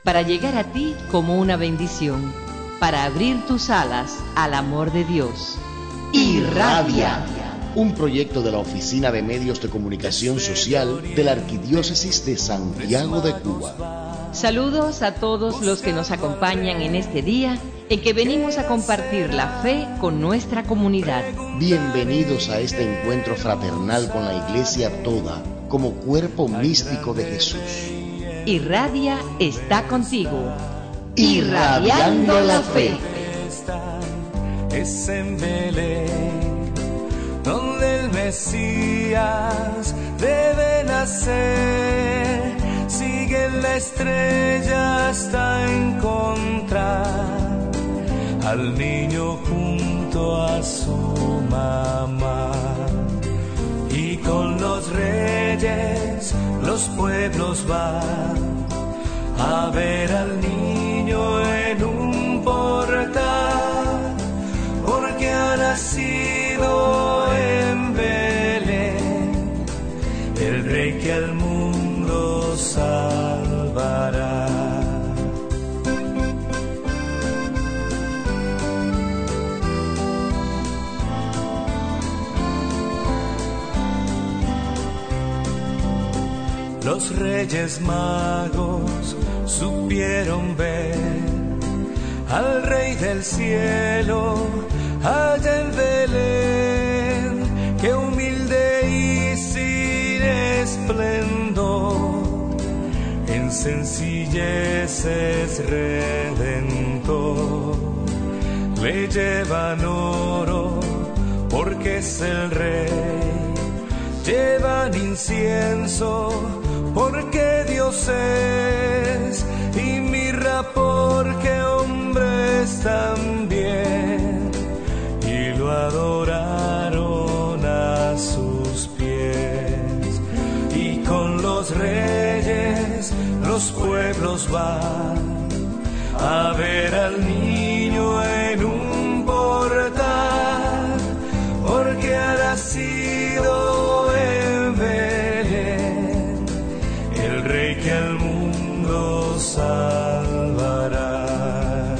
para llegar a ti como una bendición, para abrir tus alas al amor de Dios. Irradia. Un proyecto de la Oficina de Medios de Comunicación Social de la Arquidiócesis de Santiago de Cuba. Saludos a todos los que nos acompañan en este día en que venimos a compartir la fe con nuestra comunidad. Bienvenidos a este encuentro fraternal con la Iglesia toda, como cuerpo místico de Jesús. Irradia está contigo. Irradiando la fe. Es en Belén, donde el Mesías debe nacer. Sigue la estrella hasta encontrar al niño junto a su mamá. Y con los reyes los pueblos van a ver al niño en un portal, porque ha nacido en Belén el rey que al mundo salvará. Los reyes magos supieron ver al Rey del cielo allá en Belén, que humilde y sin esplendor, en sencillez es redentor. Le llevan oro porque es el rey, llevan incienso porque Dios es, y mirra porque hombres también, y lo adoraron a sus pies. Y con los reyes los pueblos van a ver al niño en un portal, porque ha nacido en Belén el rey que al mundo salvará.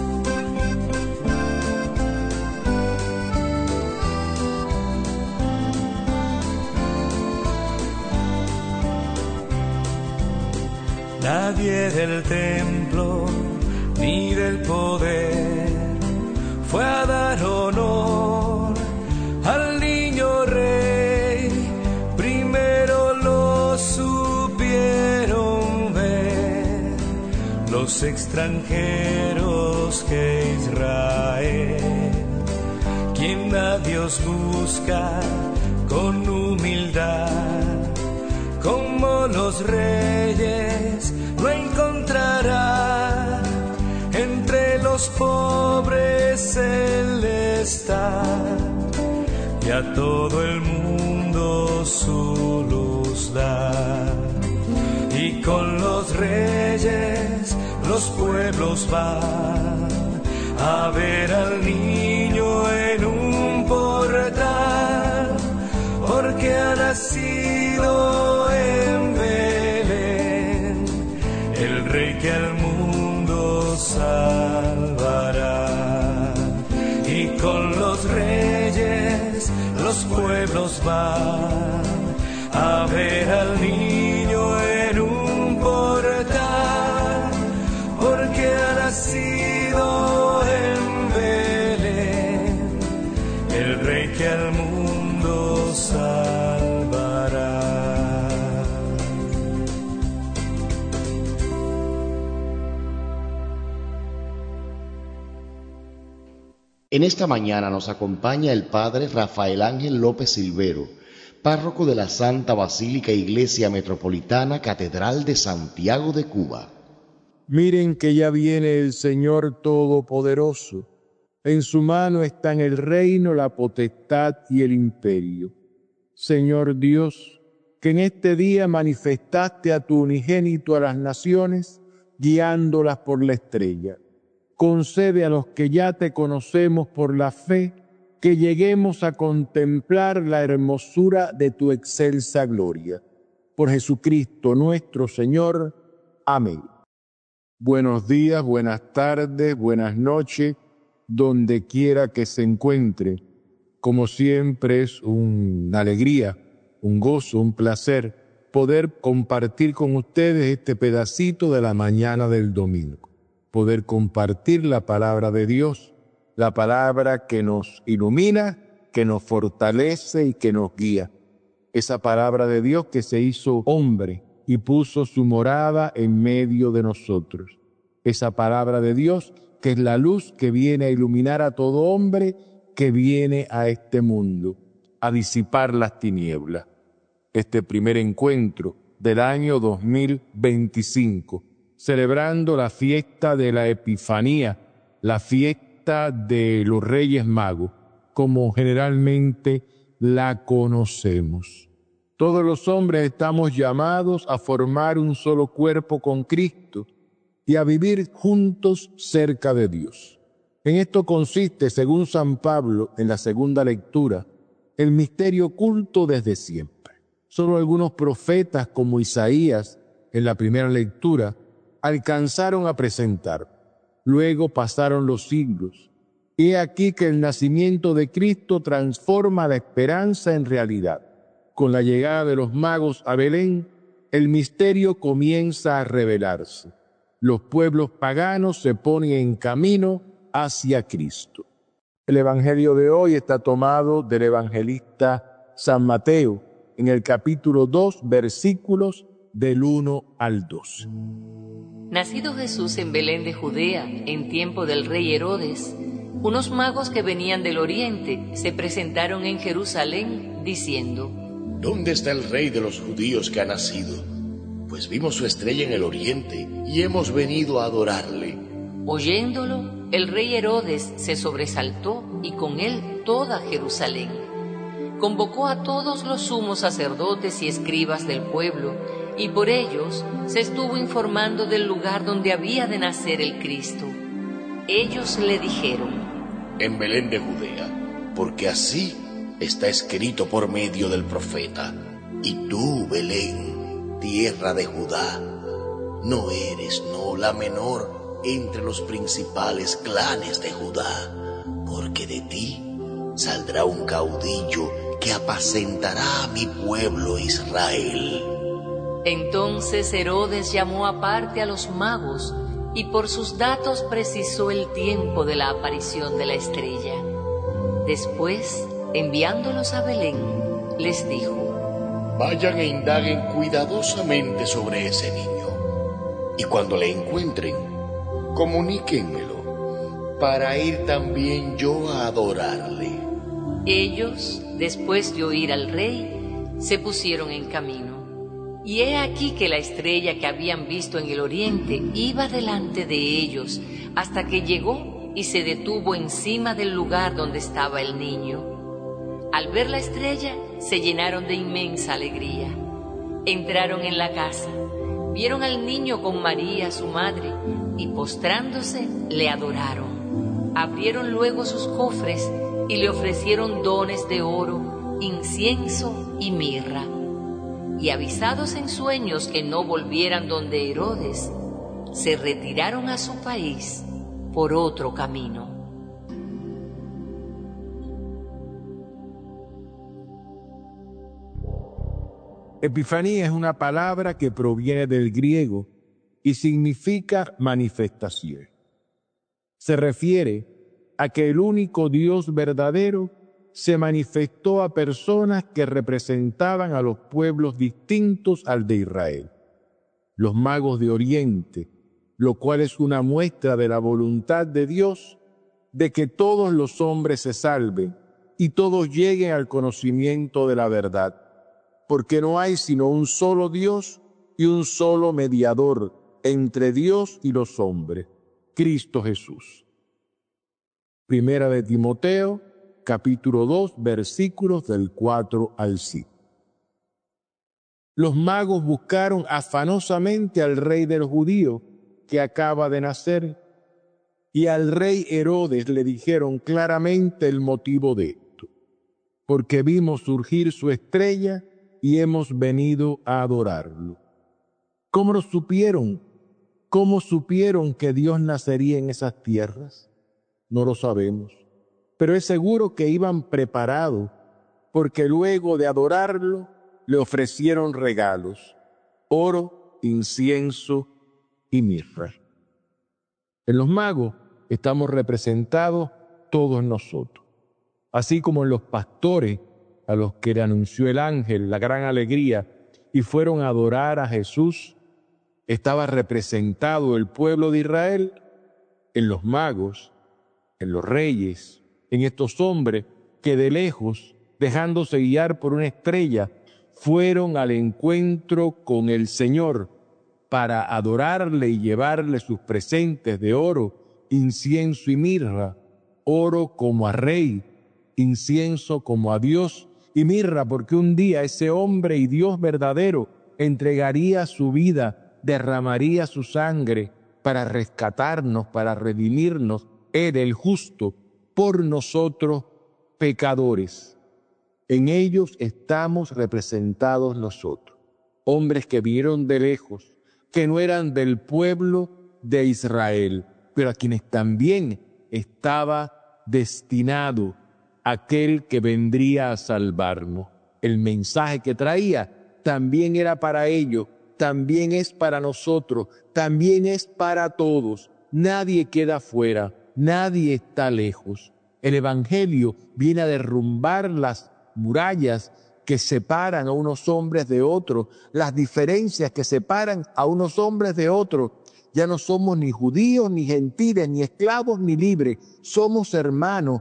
Nadie del templo ni del poder fue a dar honor al niño rey. Primero lo supieron ver los extranjeros que Israel, quien a Dios busca con humildad, como los reyes lo encontrará. Entre los pobres Él está, y a todo el mundo su luz da. Y con los reyes los pueblos van a ver al niño en un portal, porque ha nacido en Belén el rey que al mundo salvará. Y con los reyes los pueblos van a ver al niño en un portal, porque ha nacido en Belén el rey que al mundo salvará. En esta mañana nos acompaña el Padre Rafael Ángel López Silvero, párroco de la Santa Basílica Iglesia Metropolitana Catedral de Santiago de Cuba. Miren que ya viene el Señor Todopoderoso. En su mano están el reino, la potestad y el imperio. Señor Dios, que en este día manifestaste a tu unigénito a las naciones, guiándolas por la estrella. Concede a los que ya te conocemos por la fe, que lleguemos a contemplar la hermosura de tu excelsa gloria. Por Jesucristo nuestro Señor. Amén. Buenos días, buenas tardes, buenas noches, donde quiera que se encuentre. Como siempre es una alegría, un gozo, un placer poder compartir con ustedes este pedacito de la mañana del domingo. Poder compartir la palabra de Dios, la palabra que nos ilumina, que nos fortalece y que nos guía. Esa palabra de Dios que se hizo hombre y puso su morada en medio de nosotros. Esa palabra de Dios que es la luz que viene a iluminar a todo hombre que viene a este mundo, a disipar las tinieblas. Este primer encuentro del año 2025, celebrando la fiesta de la Epifanía, la fiesta de los Reyes Magos, como generalmente la conocemos. Todos los hombres estamos llamados a formar un solo cuerpo con Cristo y a vivir juntos cerca de Dios. En esto consiste, según San Pablo, en la segunda lectura, el misterio oculto desde siempre. Solo algunos profetas, como Isaías, en la primera lectura, alcanzaron a presentar. Luego pasaron los siglos. He aquí que el nacimiento de Cristo transforma la esperanza en realidad. Con la llegada de los magos a Belén, el misterio comienza a revelarse. Los pueblos paganos se ponen en camino hacia Cristo. El evangelio de hoy está tomado del evangelista San Mateo, en el capítulo 2, versículos del 1 al 2. Nacido Jesús en Belén de Judea, en tiempo del rey Herodes, unos magos que venían del oriente se presentaron en Jerusalén diciendo: ¿Dónde está el rey de los judíos que ha nacido? Pues vimos su estrella en el oriente y hemos venido a adorarle. Oyéndolo, el rey Herodes se sobresaltó y con él toda Jerusalén. Convocó a todos los sumos sacerdotes y escribas del pueblo, y por ellos se estuvo informando del lugar donde había de nacer el Cristo. Ellos le dijeron: En Belén de Judea, porque así está escrito por medio del profeta. Y tú, Belén, tierra de Judá, no eres la menor entre los principales clanes de Judá, porque de ti saldrá un caudillo que apacentará a mi pueblo Israel. Entonces Herodes llamó aparte a los magos y por sus datos precisó el tiempo de la aparición de la estrella. Después, enviándolos a Belén, les dijo: Vayan e indaguen cuidadosamente sobre ese niño, y cuando le encuentren, comuníquenmelo, para ir también yo a adorarle. Ellos, después de oír al rey, se pusieron en camino. Y he aquí que la estrella que habían visto en el oriente iba delante de ellos, hasta que llegó y se detuvo encima del lugar donde estaba el niño. Al ver la estrella, se llenaron de inmensa alegría. Entraron en la casa, vieron al niño con María, su madre, y postrándose, le adoraron. Abrieron luego sus cofres y le ofrecieron dones de oro, incienso y mirra. Y avisados en sueños que no volvieran donde Herodes, se retiraron a su país por otro camino. Epifanía es una palabra que proviene del griego y significa manifestación. Se refiere a que el único Dios verdadero se manifestó a personas que representaban a los pueblos distintos al de Israel, los magos de Oriente, lo cual es una muestra de la voluntad de Dios de que todos los hombres se salven y todos lleguen al conocimiento de la verdad, porque no hay sino un solo Dios y un solo mediador entre Dios y los hombres, Cristo Jesús. Primera de Timoteo, capítulo 2, versículos del 4 al 5. Los magos buscaron afanosamente al rey de los judíos que acaba de nacer, y al rey Herodes le dijeron claramente el motivo de esto: porque vimos surgir su estrella y hemos venido a adorarlo. ¿Cómo lo supieron? ¿Cómo supieron que Dios nacería en esas tierras? No lo sabemos, pero es seguro que iban preparados, porque luego de adorarlo le ofrecieron regalos: oro, incienso y mirra. En los magos estamos representados todos nosotros, así como en los pastores a los que le anunció el ángel la gran alegría y fueron a adorar a Jesús. Estaba representado el pueblo de Israel en los magos, en los reyes, en estos hombres que de lejos, dejándose guiar por una estrella, fueron al encuentro con el Señor para adorarle y llevarle sus presentes de oro, incienso y mirra: oro como a rey, incienso como a Dios, y mirra porque un día ese hombre y Dios verdadero entregaría su vida, derramaría su sangre para rescatarnos, para redimirnos, Él el justo, por nosotros pecadores. En ellos estamos representados nosotros, hombres que vinieron de lejos, que no eran del pueblo de Israel, pero a quienes también estaba destinado aquel que vendría a salvarnos. El mensaje que traía también era para ellos, también es para nosotros, también es para todos. Nadie queda fuera, nadie está lejos. El Evangelio viene a derrumbar las murallas que separan a unos hombres de otros, las diferencias que separan a unos hombres de otros. Ya no somos ni judíos, ni gentiles, ni esclavos, ni libres. Somos hermanos,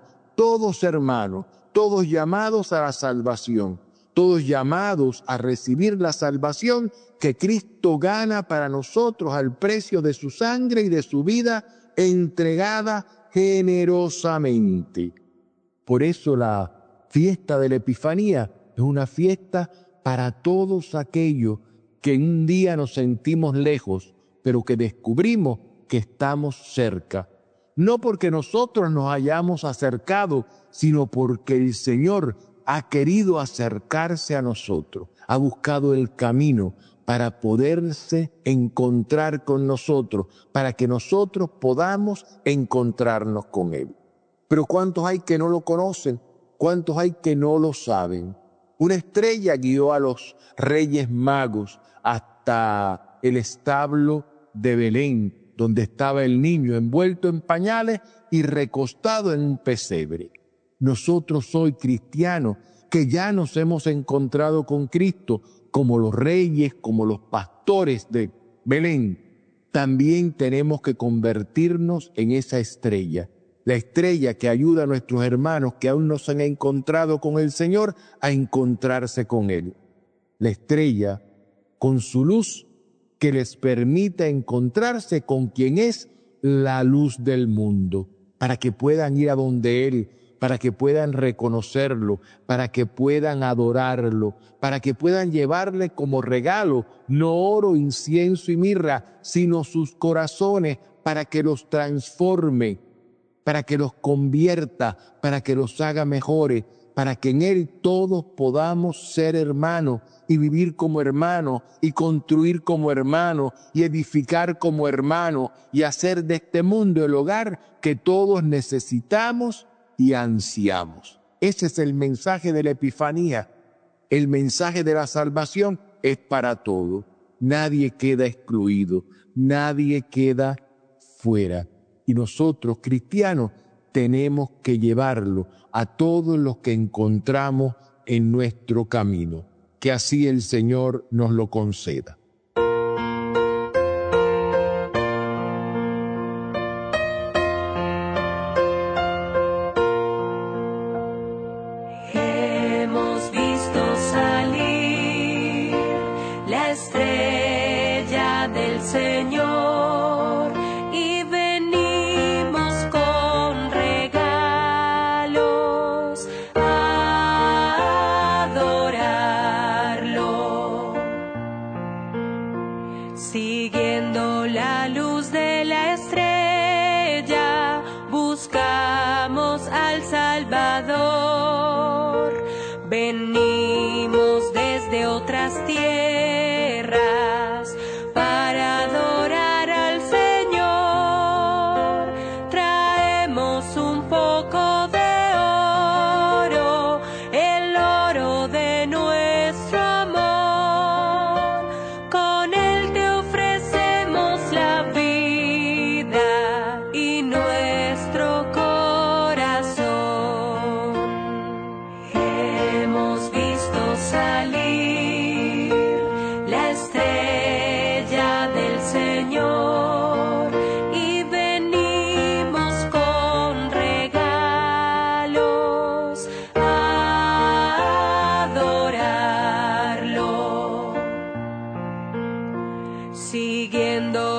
todos llamados a la salvación, todos llamados a recibir la salvación que Cristo gana para nosotros al precio de su sangre y de su vida entregada generosamente. Por eso la fiesta de la Epifanía es una fiesta para todos aquellos que un día nos sentimos lejos, pero que descubrimos que estamos cerca. No porque nosotros nos hayamos acercado, sino porque el Señor ha querido acercarse a nosotros, ha buscado el camino para poderse encontrar con nosotros, para que nosotros podamos encontrarnos con Él. Pero ¿cuántos hay que no lo conocen? ¿Cuántos hay que no lo saben? Una estrella guió a los reyes magos hasta el establo de Belén, donde estaba el niño envuelto en pañales y recostado en un pesebre. Nosotros hoy cristianos, que ya nos hemos encontrado con Cristo, como los reyes, como los pastores de Belén, también tenemos que convertirnos en esa estrella. La estrella que ayuda a nuestros hermanos que aún no se han encontrado con el Señor a encontrarse con Él. La estrella con su luz que les permita encontrarse con quien es la luz del mundo, para que puedan ir a donde Él, para que puedan reconocerlo, para que puedan adorarlo, para que puedan llevarle como regalo no oro, incienso y mirra, sino sus corazones, para que los transforme, para que los convierta, para que los haga mejores, para que en Él todos podamos ser hermanos y vivir como hermanos y construir como hermanos y edificar como hermanos y hacer de este mundo el hogar que todos necesitamos y ansiamos. Ese es el mensaje de la Epifanía. El mensaje de la salvación es para todos. Nadie queda excluido, nadie queda fuera. Y nosotros, cristianos, tenemos que llevarlo a todos los que encontramos en nuestro camino. Que así el Señor nos lo conceda. Hemos visto salir la estrella del Señor y venimos con regalos a adorarlo. Siguiendo la luz de la estrella, buscamos al Salvador. Venimos desde otras tierras para adorar al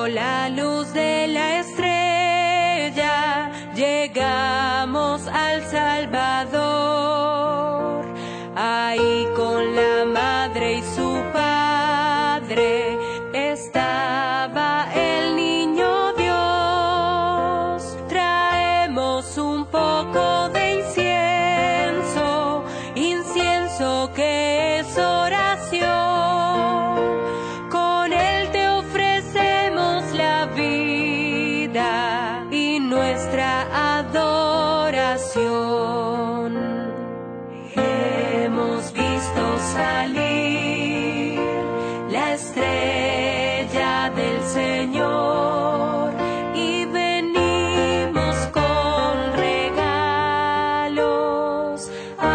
Siguiendo la luz de la estrella, llegamos al Salvador. Ahí con la madre y su padre estaba el niño Dios. Traemos un poco de incienso que es oración. Con él te ofrecemos la vida y nuestra adoración. Hemos visto salir la estrella del Señor y venimos con regalos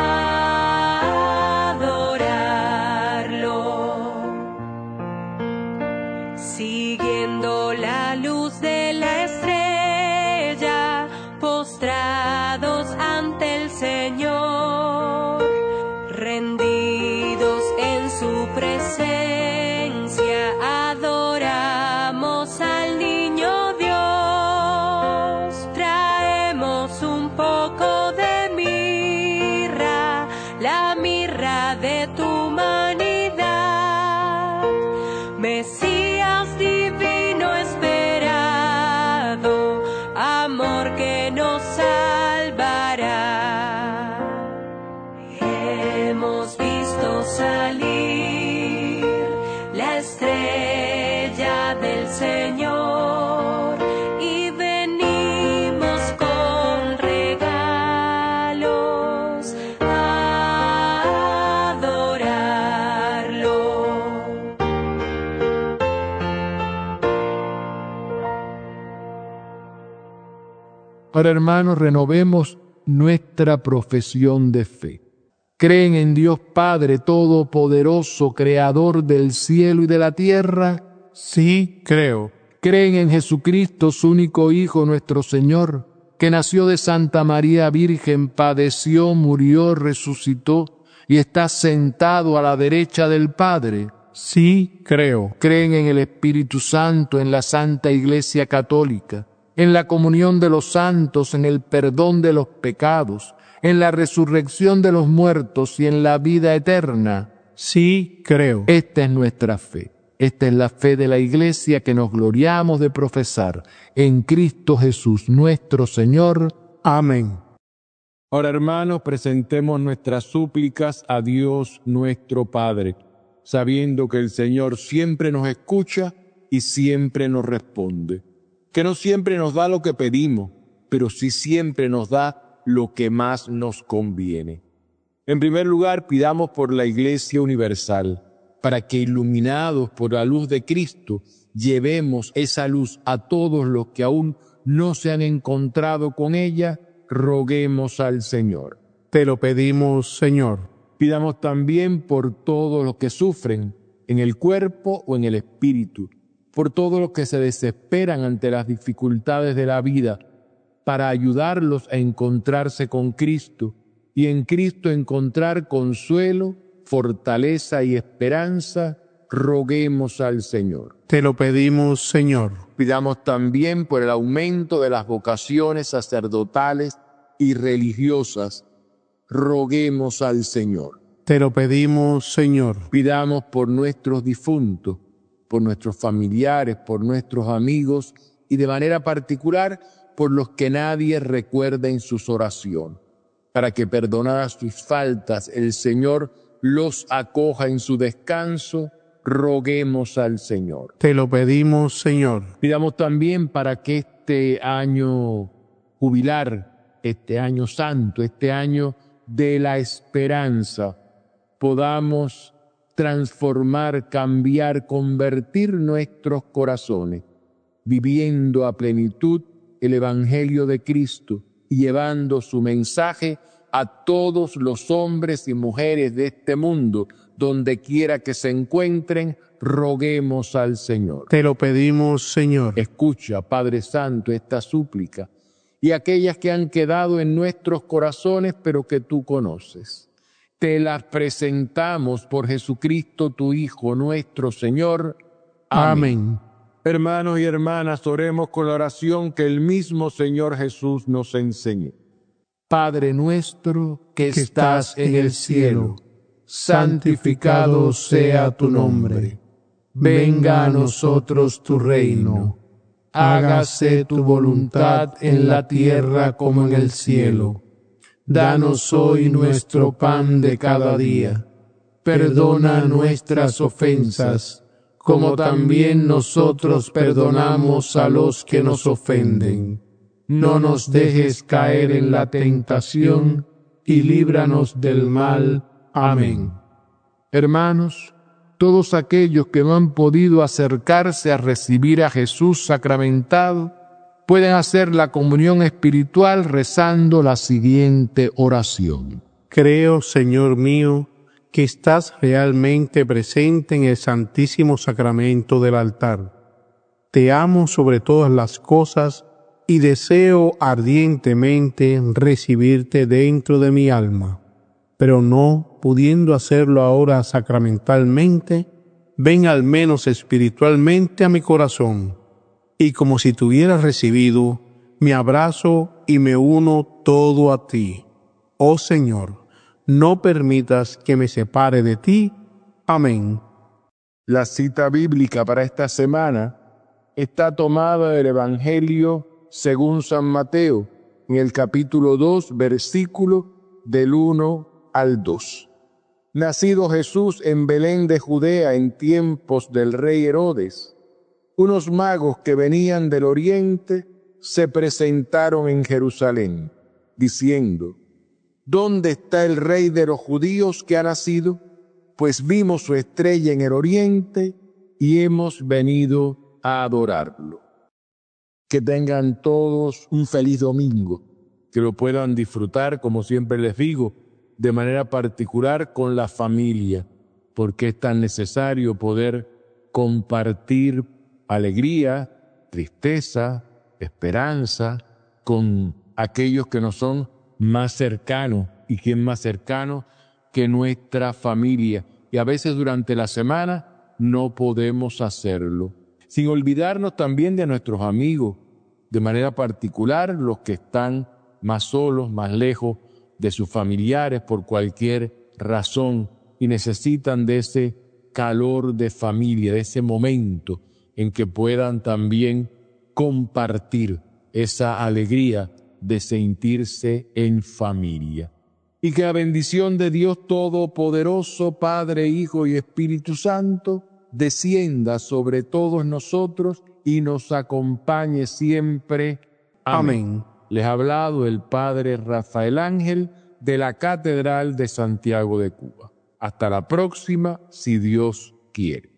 a adorarlo. Siguiendo la luz de la estrella, postrados ante el Señor, rendidos en su presencia, adoramos al niño Dios. Traemos un poco de mirra, la mirra de tu humanidad. Mesías divino esperado, amor que nos salvará. Hemos visto salir la estrella del Señor y venimos con regalos a adorarlo. Ahora, hermanos, renovemos nuestra profesión de fe. ¿Creen en Dios Padre Todopoderoso, Creador del cielo y de la tierra? Sí, creo. ¿Creen en Jesucristo, su único Hijo, nuestro Señor, que nació de Santa María Virgen, padeció, murió, resucitó y está sentado a la derecha del Padre? Sí, creo. ¿Creen en el Espíritu Santo, en la Santa Iglesia Católica, en la comunión de los santos, en el perdón de los pecados, en la resurrección de los muertos y en la vida eterna? Sí, creo. Esta es nuestra fe. Esta es la fe de la Iglesia que nos gloriamos de profesar en Cristo Jesús, nuestro Señor. Amén. Ahora, hermanos, presentemos nuestras súplicas a Dios nuestro Padre, sabiendo que el Señor siempre nos escucha y siempre nos responde. Que no siempre nos da lo que pedimos, pero sí siempre nos da lo que más nos conviene. En primer lugar, pidamos por la Iglesia Universal, para que, iluminados por la luz de Cristo, llevemos esa luz a todos los que aún no se han encontrado con ella. Roguemos al Señor. Te lo pedimos, Señor. Pidamos también por todos los que sufren, en el cuerpo o en el espíritu, por todos los que se desesperan ante las dificultades de la vida, para ayudarlos a encontrarse con Cristo y en Cristo encontrar consuelo, fortaleza y esperanza. Roguemos al Señor. Te lo pedimos, Señor. Pidamos también por el aumento de las vocaciones sacerdotales y religiosas. Roguemos al Señor. Te lo pedimos, Señor. Pidamos por nuestros difuntos, por nuestros familiares, por nuestros amigos y de manera particular por los que nadie recuerda en sus oraciones, para que perdonadas sus faltas el Señor los acoja en su descanso. Roguemos al Señor. Te lo pedimos, Señor. Pidamos también para que este año jubilar, este año santo, este año de la esperanza, podamos transformar, cambiar, convertir nuestros corazones, viviendo a plenitud el Evangelio de Cristo y llevando su mensaje a todos los hombres y mujeres de este mundo, donde quiera que se encuentren. Roguemos al Señor. Te lo pedimos, Señor. Escucha, Padre Santo, esta súplica y aquellas que han quedado en nuestros corazones, pero que tú conoces. Te las presentamos por Jesucristo, tu Hijo, nuestro Señor. Amén. Hermanos y hermanas, oremos con la oración que el mismo Señor Jesús nos enseñó. Padre nuestro que estás en el cielo, santificado sea tu nombre. Venga a nosotros tu reino. Hágase tu voluntad en la tierra como en el cielo. Danos hoy nuestro pan de cada día. Perdona nuestras ofensas, como también nosotros perdonamos a los que nos ofenden. No nos dejes caer en la tentación, y líbranos del mal. Amén. Hermanos, todos aquellos que no han podido acercarse a recibir a Jesús sacramentado, pueden hacer la comunión espiritual rezando la siguiente oración. Creo, Señor mío, que estás realmente presente en el Santísimo Sacramento del altar. Te amo sobre todas las cosas y deseo ardientemente recibirte dentro de mi alma. Pero no pudiendo hacerlo ahora sacramentalmente, ven al menos espiritualmente a mi corazón, y como si te hubieras recibido, me abrazo y me uno todo a ti. Oh Señor, no permitas que me separe de ti. Amén. La cita bíblica para esta semana está tomada del Evangelio según San Mateo, en el capítulo 2, versículo del 1 al 2. Nacido Jesús en Belén de Judea en tiempos del rey Herodes, unos magos que venían del oriente se presentaron en Jerusalén, diciendo: ¿Dónde está el rey de los judíos que ha nacido? Pues vimos su estrella en el oriente y hemos venido a adorarlo. Que tengan todos un feliz domingo, que lo puedan disfrutar, como siempre les digo, de manera particular con la familia, porque es tan necesario poder compartir alegría, tristeza, esperanza con aquellos que nos son más cercanos. ¿Y quién más cercano que nuestra familia? Y a veces durante la semana no podemos hacerlo. Sin olvidarnos también de nuestros amigos, de manera particular los que están más solos, más lejos de sus familiares por cualquier razón y necesitan de ese calor de familia, de ese momento en que puedan también compartir esa alegría de sentirse en familia. Y que la bendición de Dios Todopoderoso, Padre, Hijo y Espíritu Santo, descienda sobre todos nosotros y nos acompañe siempre. Amén. Les ha hablado el Padre Rafael Ángel de la Catedral de Santiago de Cuba. Hasta la próxima, si Dios quiere.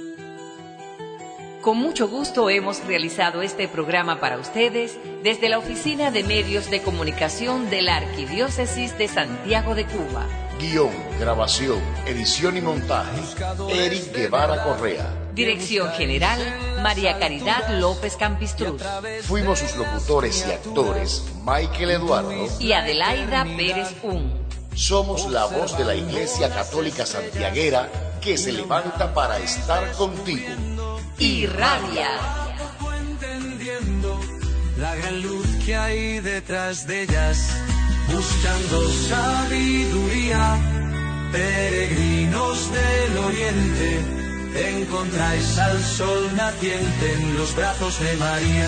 Con mucho gusto hemos realizado este programa para ustedes desde la Oficina de Medios de Comunicación de la Arquidiócesis de Santiago de Cuba. Guión, grabación, edición y montaje, Eric Guevara Correa. Dirección General, María Caridad López Campistruz. Fuimos sus locutores y actores, Michael Eduardo y Adelaida Pérez Un. Somos la voz de la Iglesia Católica Santiaguera que se levanta para estar contigo. Irradia. Entendiendo la gran luz que hay detrás de ellas, buscando sabiduría, peregrinos del oriente, encontráis al sol naciente en los brazos de María.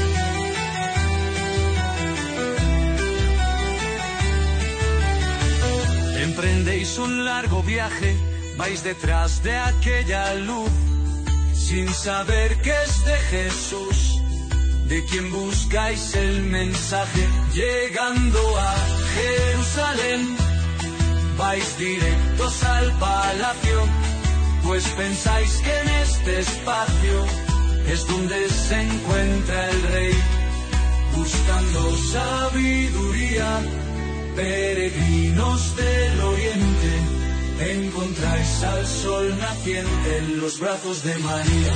Emprendéis un largo viaje, vais detrás de aquella luz, sin saber que es de Jesús, de quien buscáis el mensaje. Llegando a Jerusalén, vais directos al palacio, pues pensáis que en este espacio es donde se encuentra el rey. Buscando sabiduría, peregrinos del oriente, encontráis al sol naciente en los brazos de María.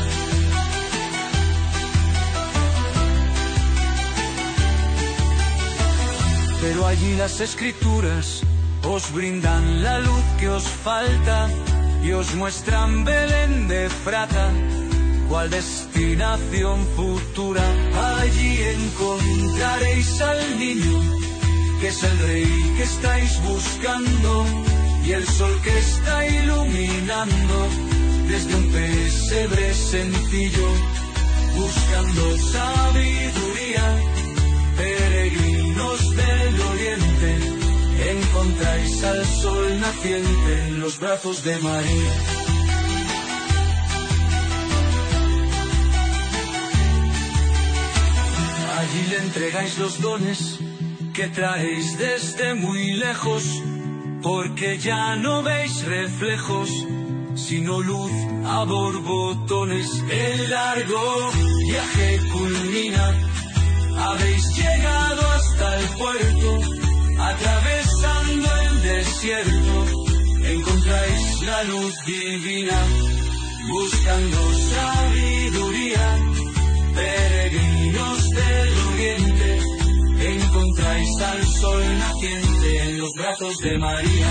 Pero allí las escrituras os brindan la luz que os falta y os muestran Belén de Frata, cual destinación futura. Allí encontraréis al niño, que es el rey que estáis buscando, y el sol que está iluminando desde un pesebre sencillo. Buscando sabiduría, peregrinos del oriente, encontráis al sol naciente en los brazos de María. Allí le entregáis los dones que traéis desde muy lejos, porque ya no veis reflejos, sino luz a borbotones. El largo viaje culmina, habéis llegado hasta el puerto, atravesando el desierto, encontráis la luz divina. Buscando sabiduría, peregrinos del oriente, encontráis al sol naciente en los brazos de María.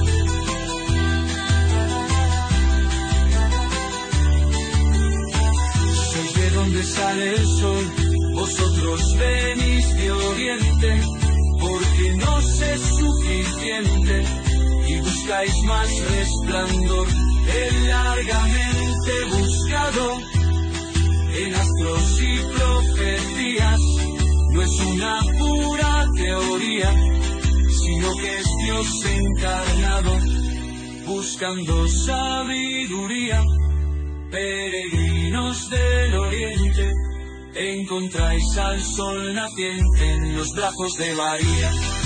Sois de donde sale el sol, vosotros venís de oriente, porque no es suficiente y buscáis más resplandor. El largamente buscado en astros y profecías no es una pura teoría, sino que es Dios encarnado. Buscando sabiduría, peregrinos del oriente, encontráis al sol naciente en los brazos de María.